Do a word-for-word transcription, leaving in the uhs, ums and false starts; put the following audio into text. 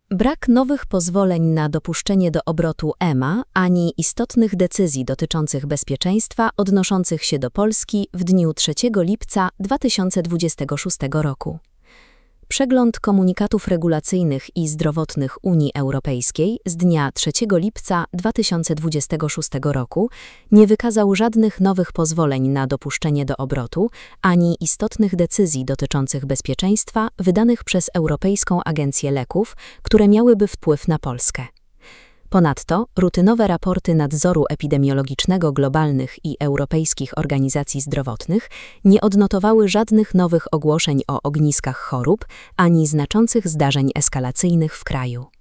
Brak nowych pozwoleń na dopuszczenie do obrotu E M A ani istotnych decyzji dotyczących bezpieczeństwa odnoszących się do Polski w dniu trzeciego lipca dwa tysiące dwudziestego szóstego roku. Przegląd komunikatów regulacyjnych i zdrowotnych Unii Europejskiej z dnia trzeciego lipca dwa tysiące dwudziestego szóstego roku nie wykazał żadnych nowych pozwoleń na dopuszczenie do obrotu ani istotnych decyzji dotyczących bezpieczeństwa wydanych przez Europejską Agencję Leków, które miałyby wpływ na Polskę. Ponadto rutynowe raporty nadzoru epidemiologicznego globalnych i europejskich organizacji zdrowotnych nie odnotowały żadnych nowych ogłoszeń o ogniskach chorób ani znaczących zdarzeń eskalacyjnych w kraju.